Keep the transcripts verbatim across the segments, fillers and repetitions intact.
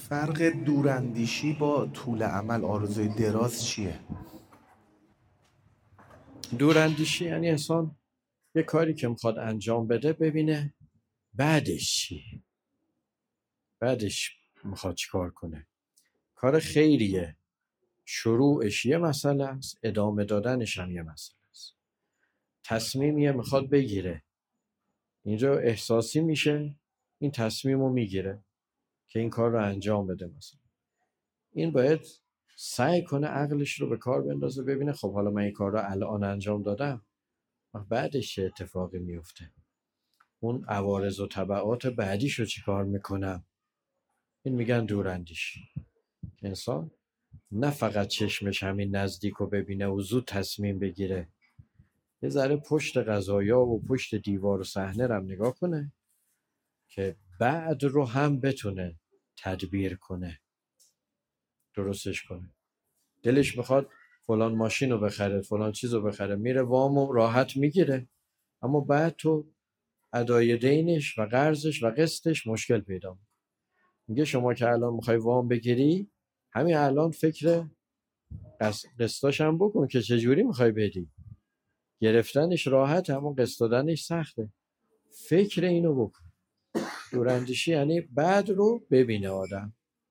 فرق دوراندیشی با طول امل آرزوی دراز چیه؟ دوراندیشی یعنی انسان یه کاری که میخواد انجام بده ببینه بعدش چی، بعدش میخواد چی کار کنه. کار خیریه، شروعش یه مسئله است، ادامه دادنش هم یه مسئله است. تصمیمیه میخواد بگیره، اینجا احساسی میشه، این تصمیم رو میگیره که این کار رو انجام بده. مثلا این باید سعی کنه عقلش رو به کار بندازه، ببینه خب حالا من این کار رو الان انجام دادم، بعدش چه اتفاقی میفته، اون عوارض و تبعات بعدیش رو چی کار میکنم. این میگن دوراندیشی. انسان نه فقط چشمش همین نزدیک رو ببینه و زود تصمیم بگیره، یه ذره پشت قضایا و پشت دیوار و صحنه رو هم نگاه کنه که بعد رو هم بتونه تدبیر کنه، درستش کنه. دلش میخواد فلان ماشین رو بخره، فلان چیز رو بخره، میره وامو راحت میگیره، اما بعد تو ادای دینش و قرضش و قسطش مشکل پیدا میکنه. میگه شما که الان میخوای وام بگیری، همین الان فکر قسطاش هم بکن که چجوری میخوای بدی. گرفتنش راحت اما قسط دادنش سخته. فکر اینو بکن. دوراندیشی یعنی بعد رو ببینه آدم.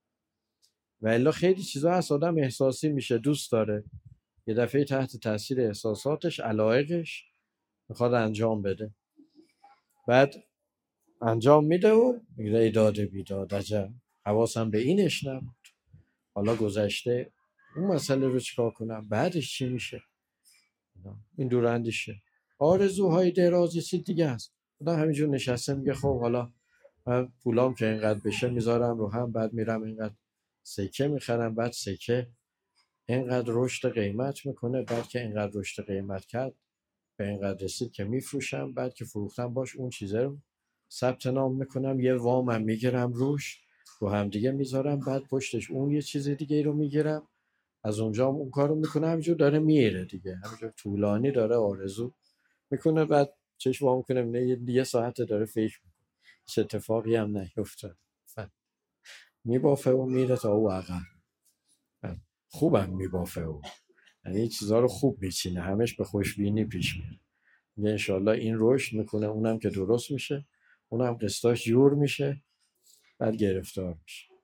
و الا خیلی چیزا هست آدم احساسی میشه، دوست داره یه دفعه تحت تاثیر احساساتش، علایقش میخواد انجام بده، بعد انجام میده و میگه ای داده بیداد، عجب حواسم به اینش نبود، حالا گذشته اون مسئله رو چیکار کنم، بعدش چی میشه. این دوراندیشه. آرزوهای درازی چیز دیگه است. آدم همینجور نشسته میگه خب حالا من پولام که اینقدر بشه میذارم رو هم، بعد میرم اینقدر سکه میخرم، بعد سکه اینقدر رشد قیمت میکنه، بعد که اینقدر رشد قیمت کرد به اینقدر رسید که میفروشم، بعد که فروختم باش اون چیزه رو ثبت نام میکنم، یه وامم میگیرم روش، رو هم دیگه میذارم، بعد پشتش اون یه چیز دیگه رو میگیرم، از اونجا اون کارو میکنه، همینجور داره میره دیگه، همینجور طولانی داره آرزو میکنه، بعد چشم وا میکنه میبینه یه ساعت داره فکر میکنه، چه اتفاقی هم نیفتاد، میبافه و میره تا او عقب. خوبم میبافه او، یعنی این چیزها رو خوب میچینه، همش به خوشبینی پیش میره. میگه انشالله این رشد میکنه، اونم که درست میشه، اونم قسطاش جور میشه، بعد گرفتار میشه.